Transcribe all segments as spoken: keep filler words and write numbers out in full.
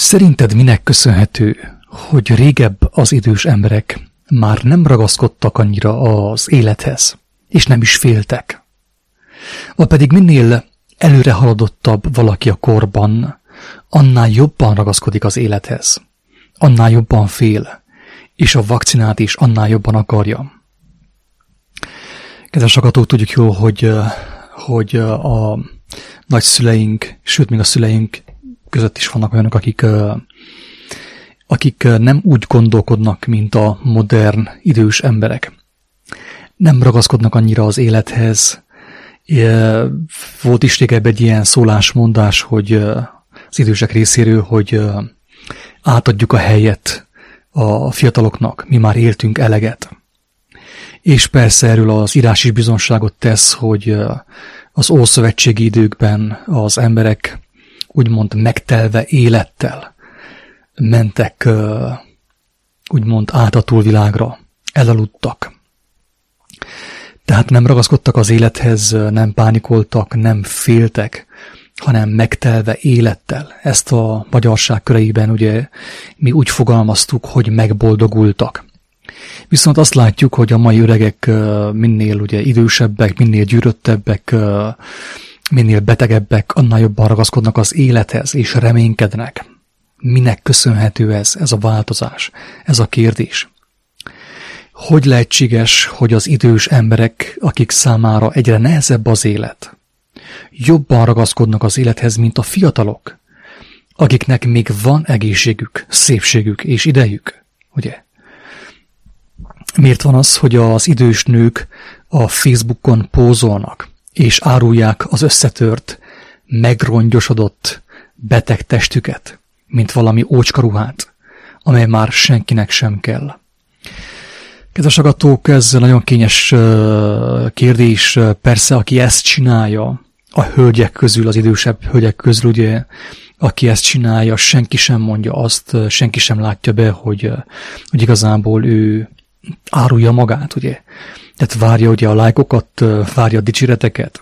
Szerinted minek köszönhető, hogy régebb az idős emberek már nem ragaszkodtak annyira az élethez, és nem is féltek? Vagy pedig minél előre haladottabb valaki a korban, annál jobban ragaszkodik az élethez, annál jobban fél, és a vakcinát is annál jobban akarja. Kedves hallgatók, tudjuk jól, hogy, hogy a nagyszüleink, sőt még a szüleink között is vannak olyanok, akik, akik nem úgy gondolkodnak, mint a modern idős emberek. Nem ragaszkodnak annyira az élethez. Volt is régebb egy ilyen szólásmondás, hogy az idősek részéről, hogy átadjuk a helyet a fiataloknak, mi már éltünk eleget. És persze erről az írás is bizonságot tesz, hogy az ószövetségi időkben az emberek úgymond megtelve élettel mentek úgymond át a túlvilágra, elaludtak. Tehát nem ragaszkodtak az élethez, nem pánikoltak, nem féltek, hanem megtelve élettel. Ezt a magyarság köreiben ugye mi úgy fogalmaztuk, hogy megboldogultak. Viszont azt látjuk, hogy a mai öregek minél ugye idősebbek, minél gyűröttebbek, minél betegebbek, annál jobban ragaszkodnak az élethez, és reménykednek. Minek köszönhető ez, ez a változás, ez a kérdés? Hogy lehetséges, hogy az idős emberek, akik számára egyre nehezebb az élet, jobban ragaszkodnak az élethez, mint a fiatalok, akiknek még van egészségük, szépségük és idejük, ugye? Miért van az, hogy az idős nők a Facebookon pózolnak, és árulják az összetört, megrongyosodott, beteg testüket, mint valami ócskaruhát, amely már senkinek sem kell? Kedves hallgatók, ez nagyon kényes kérdés. Persze, aki ezt csinálja, a hölgyek közül, az idősebb hölgyek közül, ugye, aki ezt csinálja, senki sem mondja azt, senki sem látja be, hogy, hogy igazából ő árulja magát, ugye. Tehát várja ugye a lájkokat, várja a dicséreteket.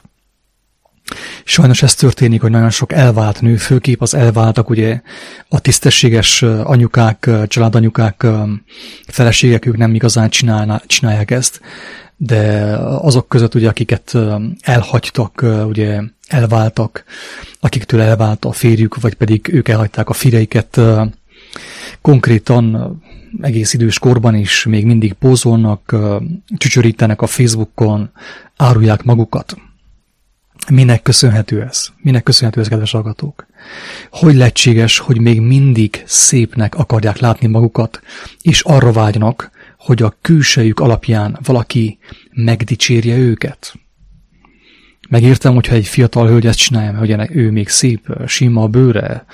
Sajnos ez történik, hogy nagyon sok elvált nő, főképp az elváltak, ugye a tisztességes anyukák, családanyukák, feleségek, ők nem igazán csinálják ezt, de azok között, ugye, akiket elhagytak, ugye elváltak, akiktől elvált a férjük, vagy pedig ők elhagyták a fireiket, konkrétan egész idős korban is még mindig pózolnak, csücsörítenek a Facebookon, árulják magukat. Minek köszönhető ez? Minek köszönhető ez, kedves hallgatók? Hogy lehetséges, hogy még mindig szépnek akarják látni magukat, és arra vágynak, hogy a külsejük alapján valaki megdicsérje őket? Megértem, hogyha egy fiatal hölgy ezt csinálja, hogy ő még szép, sima a bőre,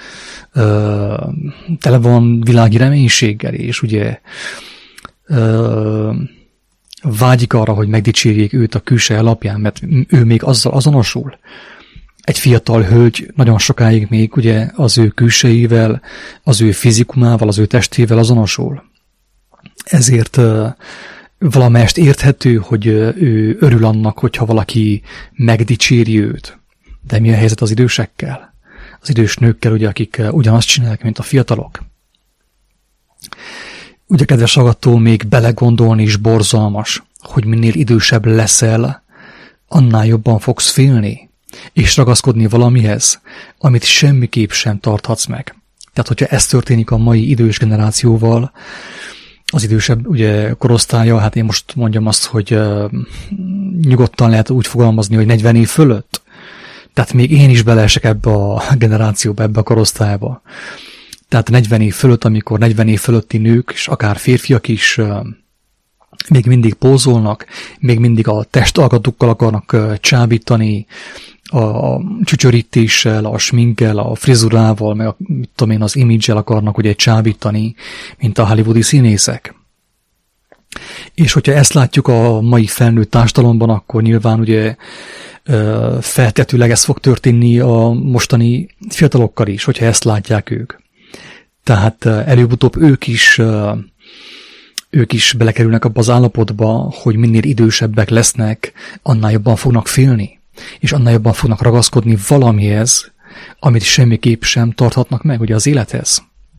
tele van világi reménységgel, és ugye vágyik arra, hogy megdicsérjék őt a külsej alapján, mert ő még azzal azonosul. Egy fiatal hölgy nagyon sokáig még ugye az ő külsejével, az ő fizikumával, az ő testével azonosul. Ezért valamelyest érthető, hogy ő örül annak, hogyha valaki megdicséri őt. De mi a helyzet az idősekkel? Az idős nőkkel, ugye, akik ugyanazt csinálják, mint a fiatalok. Ugye, kedves hallgató, még belegondolni is borzalmas, hogy minél idősebb leszel, annál jobban fogsz félni, és ragaszkodni valamihez, amit semmiképp sem tarthatsz meg. Tehát, hogyha ez történik a mai idős generációval, az idősebb ugye korosztálya, hát én most mondjam azt, hogy uh, nyugodtan lehet úgy fogalmazni, hogy negyven év fölött. Tehát még én is beleesek ebbe a generációba, ebbe a korosztályba. Tehát negyven év fölött, amikor negyven év fölötti nők, és akár férfiak is uh, még mindig pózolnak, még mindig a testalkatukkal akarnak uh, csábítani, a csücsörítéssel, a sminkkel, a frizurával, meg a, mit tudom én, az image-el akarnak ugye csábítani, mint a hollywoodi színészek. És hogyha ezt látjuk a mai felnőtt társadalomban, akkor nyilván ugye feltetőleg ez fog történni a mostani fiatalokkal is, hogyha ezt látják ők. Tehát előbb-utóbb ők is, ők is belekerülnek abba az állapotba, hogy minél idősebbek lesznek, annál jobban fognak félni, és annál jobban fognak ragaszkodni valamihez, amit semmiképp sem tarthatnak meg ugye az élethez.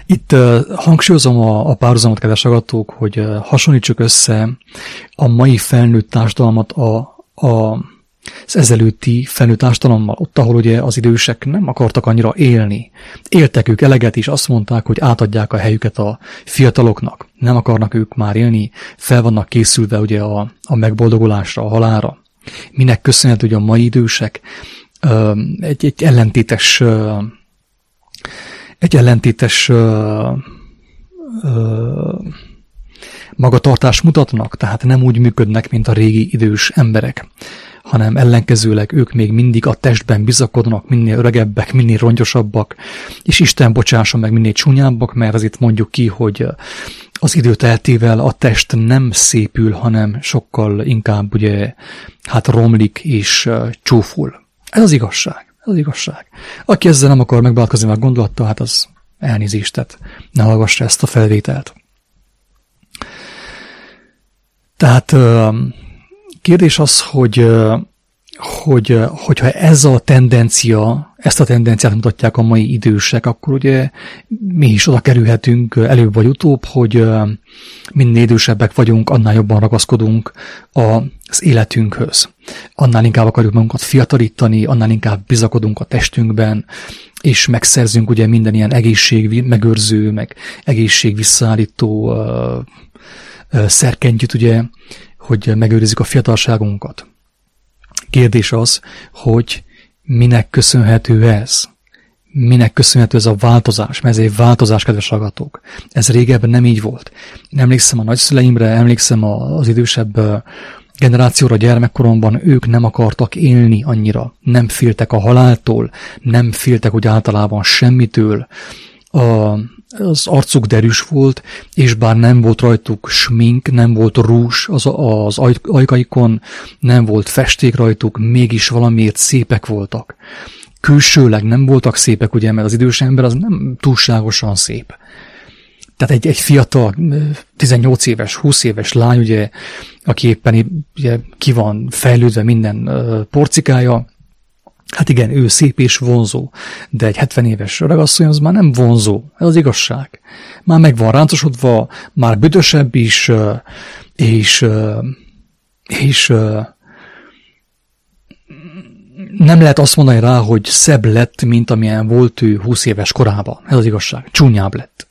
Itt uh, hangsúlyozom a, a párhuzamot, kedves hallgatók, hogy uh, hasonlítsuk össze a mai felnőtt társadalmat a, a, az ezelőtti felnőtt társadalommal, ott, ahol ugye az idősek nem akartak annyira élni. Éltek ők eleget, és azt mondták, hogy átadják a helyüket a fiataloknak. Nem akarnak ők már élni, fel vannak készülve ugye a, a megboldogulásra, a halálra. Minek köszönhető, hogy a mai idősek uh, egy, egy ellentétes uh, egy ellentétes uh, uh, magatartást mutatnak, tehát nem úgy működnek, mint a régi idős emberek, hanem ellenkezőleg ők még mindig a testben bizakodnak, minél öregebbek, minél rongyosabbak, és Isten bocsássa meg, minél csúnyábbak, mert azért mondjuk ki, hogy az idő teltével a test nem szépül, hanem sokkal inkább ugye, hát romlik és csúful. Ez az igazság. Ez az igazság. Aki ezzel nem akar megbálkozni meg gondolattal, hát az elnézést, tehát ne hallgassa ezt a felvételt. Tehát kérdés az, hogy, hogy hogyha ez a tendencia, ezt a tendenciát mutatják a mai idősek, akkor ugye mi is oda kerülhetünk előbb vagy utóbb, hogy minél idősebbek vagyunk, annál jobban ragaszkodunk az életünkhöz. Annál inkább akarjuk magunkat fiatalítani, annál inkább bizakodunk a testünkben, és megszerzünk ugye minden ilyen egészség megőrző, meg egészség visszaállító szerkentyűt, ugye, hogy megőrizzük a fiatalságunkat. Kérdés az, hogy minek köszönhető ez? Minek köszönhető ez a változás? Mert ez egy változás, kedves hallgatók. Ez régebben nem így volt. Én emlékszem a nagyszüleimre, emlékszem az idősebb generációra gyermekkoromban, ők nem akartak élni annyira. Nem féltek a haláltól, nem féltek úgy általában semmitől. A Az arcuk derűs volt, és bár nem volt rajtuk smink, nem volt rúzs az, az ajkaikon, nem volt festék rajtuk, mégis valamiért szépek voltak. Külsőleg nem voltak szépek, ugye, mert az idős ember az nem túlságosan szép. Tehát egy, egy fiatal, tizennyolc éves, húsz éves lány, ugye, aki éppen ugye, ki van fejlődve minden uh, porcikája, hát igen, ő szép és vonzó, de egy hetven éves öregasszony az már nem vonzó, ez az igazság. Már meg van ráncosodva, már büdösebb is, és, és nem lehet azt mondani rá, hogy szebb lett, mint amilyen volt ő húsz éves korában. Ez az igazság, csúnyább lett.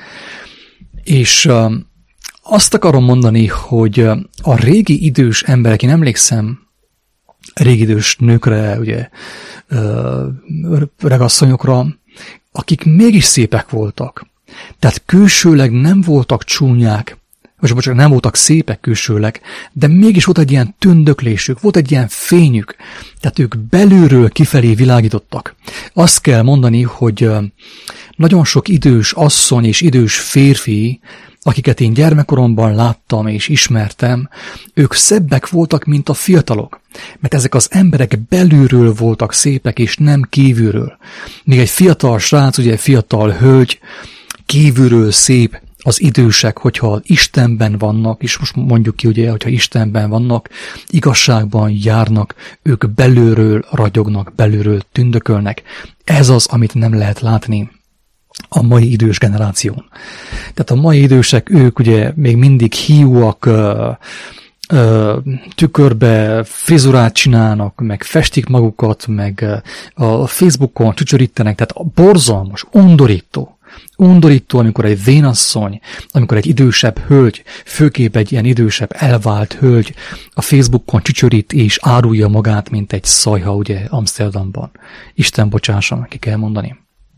És azt akarom mondani, hogy a régi idős emberek, én emlékszem, régidős nőkre, ugye, öregasszonyokra, akik mégis szépek voltak. Tehát külsőleg nem voltak csúnyák, vagy bocsánat, nem voltak szépek külsőleg, de mégis volt egy ilyen tündöklésük, volt egy ilyen fényük. Tehát ők belülről kifelé világítottak. Azt kell mondani, hogy nagyon sok idős asszony és idős férfi, akiket én gyermekkoromban láttam és ismertem, ők szebbek voltak, mint a fiatalok. Mert ezek az emberek belülről voltak szépek, és nem kívülről. Még egy fiatal srác, ugye egy fiatal hölgy, kívülről szép, az idősek, hogyha Istenben vannak, és most mondjuk ki, ugye, hogyha Istenben vannak, igazságban járnak, ők belülről ragyognak, belülről tündökölnek. Ez az, amit nem lehet látni a mai idős generáción. Tehát a mai idősek, ők ugye még mindig hiúak, ö, ö, tükörbe frizurát csinálnak, meg festik magukat, meg a Facebookon csücsörítenek, tehát borzalmas, undorító. Undorító, amikor egy vénasszony, amikor egy idősebb hölgy, főképp egy ilyen idősebb elvált hölgy a Facebookon csücsörít és árulja magát, mint egy szajha, ugye, Amsterdamban. Isten bocsásson, ki kell mondani.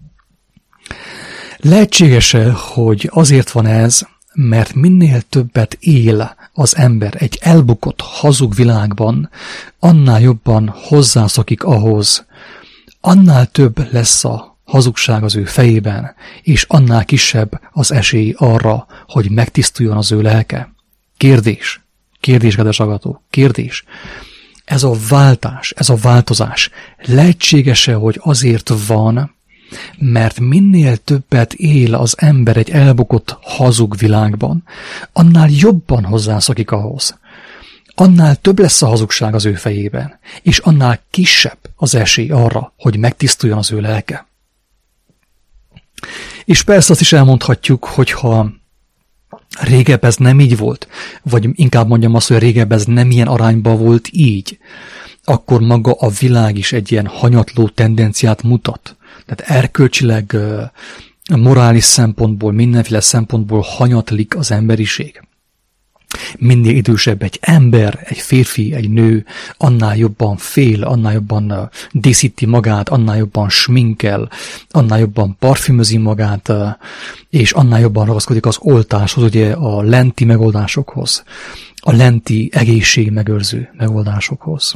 Lehetséges-e, hogy azért van ez, mert minél többet él az ember egy elbukott, hazug világban, annál jobban hozzászokik ahhoz, annál több lesz a hazugság az ő fejében, és annál kisebb az esély arra, hogy megtisztuljon az ő lelke. Kérdés, kérdés, kedves hallgató, kérdés. Ez a váltás, ez a változás lehetséges-e, hogy azért van, mert minél többet él az ember egy elbukott, hazug világban, annál jobban hozzászokik ahhoz. Annál több lesz a hazugság az ő fejében, és annál kisebb az esély arra, hogy megtisztuljon az ő lelke. És persze azt is elmondhatjuk, hogyha régebb ez nem így volt, vagy inkább mondjam azt, hogy régebb ez nem ilyen arányban volt így, akkor maga a világ is egy ilyen hanyatló tendenciát mutat. Tehát erkölcsileg, morális szempontból, mindenféle szempontból hanyatlik az emberiség. Minél idősebb egy ember, egy férfi, egy nő, annál jobban fél, annál jobban díszíti magát, annál jobban sminkel, annál jobban parfümözi magát, és annál jobban ragaszkodik az oltáshoz, ugye a lenti megoldásokhoz, a lenti egészségmegőrző megoldásokhoz.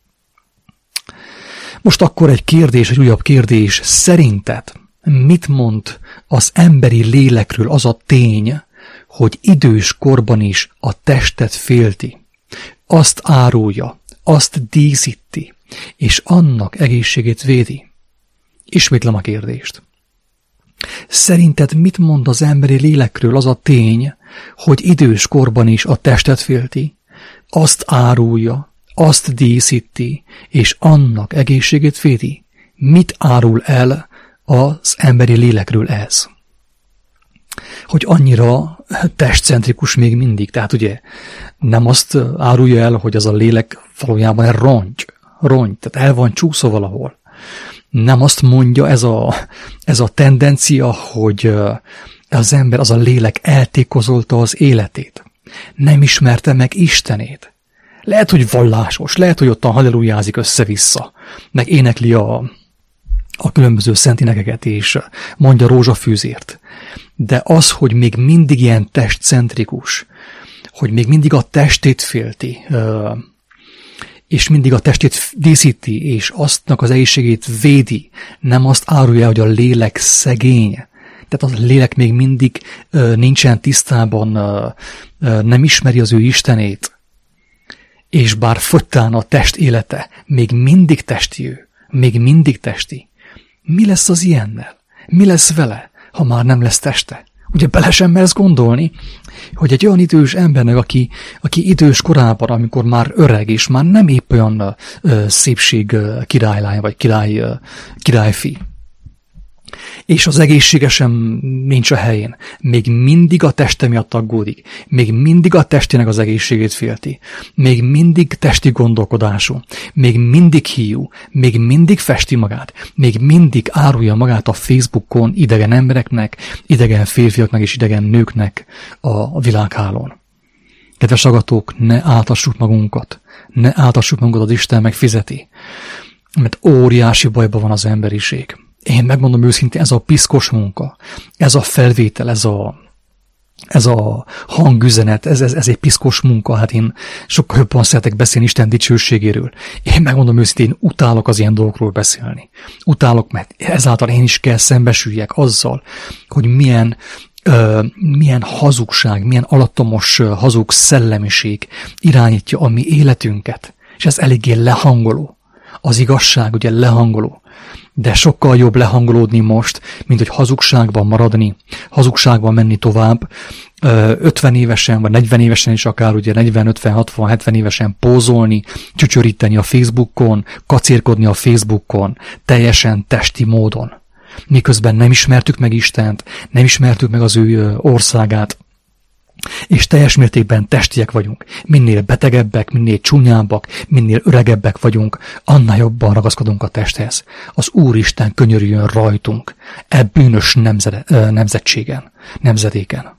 Most akkor egy kérdés, egy újabb kérdés. Szerinted mit mond az emberi lélekről az a tény, hogy idős korban is a testet félti, azt árulja, azt díszíti, és annak egészségét védi? Ismétlem a kérdést. Szerinted mit mond az emberi lélekről az a tény, hogy idős korban is a testet félti, azt árulja, azt díszíti, és annak egészségét védi? Mit árul el az emberi lélekről ez? Hogy annyira testcentrikus még mindig. Tehát ugye nem azt árulja el, hogy az a lélek valójában rongy, rongy, tehát el van csúszva valahol. Nem azt mondja ez a, ez a tendencia, hogy az ember, az a lélek eltékozolta az életét. Nem ismerte meg Istenét. Lehet, hogy vallásos, lehet, hogy ottan hallelujázik össze-vissza, meg énekli a, a különböző szentinegeket, és mondja rózsafűzért. De az, hogy még mindig ilyen testcentrikus, hogy még mindig a testét félti, és mindig a testét díszíti, és aztnak az egészségét védi, nem azt árulja, hogy a lélek szegény. Tehát a lélek még mindig nincsen tisztában, nem ismeri az ő Istenét, és bár fogytán a test élete, még mindig testi ő, még mindig testi. Mi lesz az ilyennel? Mi lesz vele, ha már nem lesz teste? Ugye bele sem mersz gondolni, hogy egy olyan idős embernek, aki, aki idős korában, amikor már öreg, és már nem épp olyan ö, szépség ö, királylány, vagy király, ö, királyfi, és az egészségesen nincs a helyén, még mindig a teste miatt aggódik, még mindig a testének az egészségét félti, még mindig testi gondolkodású, még mindig hiú, még mindig festi magát, még mindig árulja magát a Facebookon idegen embereknek, idegen férfiaknak és idegen nőknek a világhálón. Kedves hallgatók, ne áltassuk magunkat, ne áltassuk magunkat, az Isten megfizeti, mert óriási bajban van az emberiség. Én megmondom őszintén, ez a piszkos munka, ez a felvétel, ez a, ez a hangüzenet, ez, ez, ez egy piszkos munka. Hát én sokkal jobban szeretek beszélni Isten dicsőségéről. Én megmondom őszintén, én utálok az ilyen dolgokról beszélni. Utálok, mert ezáltal én is kell szembesüljek azzal, hogy milyen, uh, milyen hazugság, milyen alattomos uh, hazug szellemiség irányítja a mi életünket. És ez eléggé lehangoló. Az igazság ugye lehangoló. De sokkal jobb lehangolódni most, mint hogy hazugságban maradni, hazugságban menni tovább, ötven évesen, vagy negyven évesen is akár, ugye negyven, ötven, hatvan, hetven évesen pózolni, csücsöríteni a Facebookon, kacérkodni a Facebookon, teljesen testi módon. Miközben nem ismertük meg Istent, nem ismertük meg az ő országát, és teljes mértékben testiek vagyunk. Minél betegebbek, minél csúnyábbak, minél öregebbek vagyunk, annál jobban ragaszkodunk a testhez. Az Úristen könyörüljön rajtunk, e bűnös nemzede, nemzetségen, nemzedéken.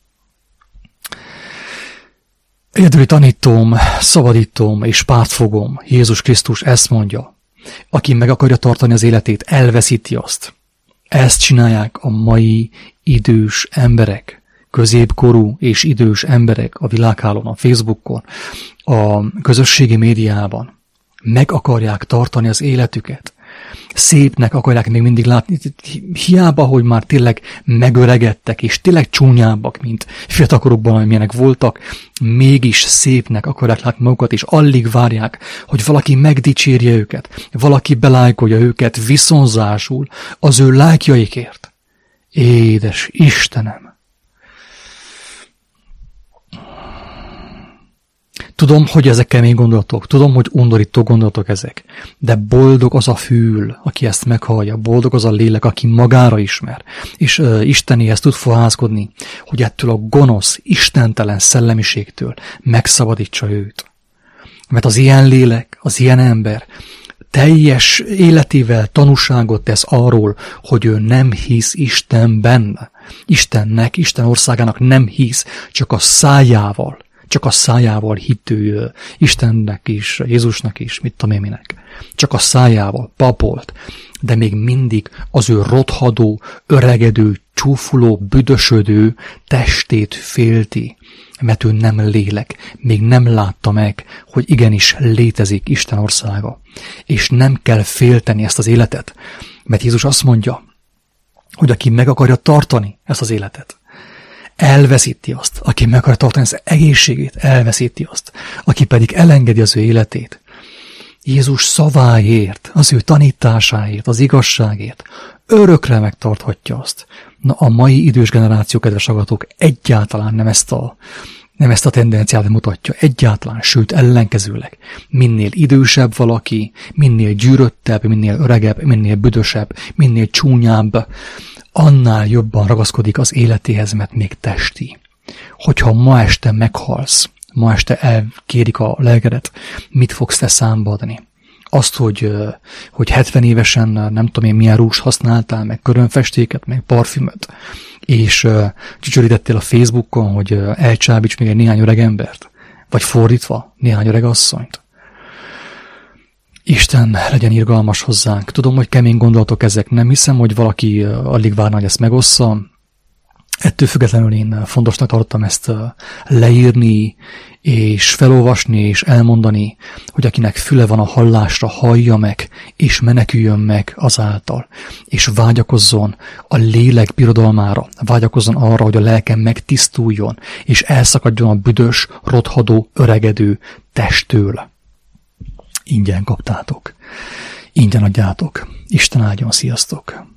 Egyedüli tanítóm, szabadítóm és pártfogóm, Jézus Krisztus ezt mondja, aki meg akarja tartani az életét, elveszíti azt. Ezt csinálják a mai idős emberek, középkorú és idős emberek a világhálón, a Facebookon, a közösségi médiában. Meg akarják tartani az életüket. Szépnek akarják még mindig látni. Hiába, hogy már tényleg megöregedtek, és tényleg csúnyábbak, mint fiatalkorukban, amilyenek voltak, mégis szépnek akarják látni magukat, és alig várják, hogy valaki megdicsérje őket, valaki belájkolja őket viszonzásul az ő lájkjaikért. Édes Istenem! Tudom, hogy ezek kemény gondolatok, tudom, hogy undorító gondolatok ezek, de boldog az a fül, aki ezt meghallja, boldog az a lélek, aki magára ismer, és uh, Istenéhez tud fohászkodni, hogy ettől a gonosz, istentelen szellemiségtől megszabadítsa őt. Mert az ilyen lélek, az ilyen ember teljes életével tanúságot tesz arról, hogy ő nem hisz Istenben. Istennek, Isten országának nem hisz, csak a szájával, csak a szájával hitő Istennek is, Jézusnak is, mit tudom én minek. Csak a szájával papolt, de még mindig az ő rothadó, öregedő, csúfuló, büdösödő testét félti, mert ő nem lélek, még nem látta meg, hogy igenis létezik Isten országa. És nem kell félteni ezt az életet, mert Jézus azt mondja, hogy aki meg akarja tartani ezt az életet, elveszíti azt. Aki meg akarja tartani az egészségét, elveszíti azt. Aki pedig elengedi az ő életét, Jézus szaváért, az ő tanításáért, az igazságért, örökre megtarthatja azt. Na, a mai idős generáció, kedves hallgatók, egyáltalán nem ezt a, nem ezt a tendenciát mutatja. Egyáltalán, sőt, ellenkezőleg. Minél idősebb valaki, minél gyűröttebb, minél öregebb, minél büdösebb, minél csúnyább, annál jobban ragaszkodik az életéhez, mert még testi. Hogyha ma este meghalsz, ma este elkérik a lelkedet, mit fogsz te számba adni? Azt, hogy, hogy hetven évesen nem tudom én milyen rúst használtál, meg körönfestéket, meg parfümöt, és uh, csücsörítettél a Facebookon, hogy uh, elcsábíts még egy néhány öreg embert, vagy fordítva, néhány öreg asszonyt. Isten legyen irgalmas hozzánk. Tudom, hogy kemény gondolatok ezek. Nem hiszem, hogy valaki uh, alig várna, hogy ezt megossza. Ettől függetlenül én fontosnak tartottam ezt leírni, és felolvasni, és elmondani, hogy akinek füle van a hallásra, hallja meg, és meneküljön meg azáltal, és vágyakozzon a lélek birodalmára, vágyakozzon arra, hogy a lelkem megtisztuljon, és elszakadjon a büdös, rothadó, öregedő testtől. Ingyen kaptátok. Ingyen adjátok. Isten áldjon, sziasztok!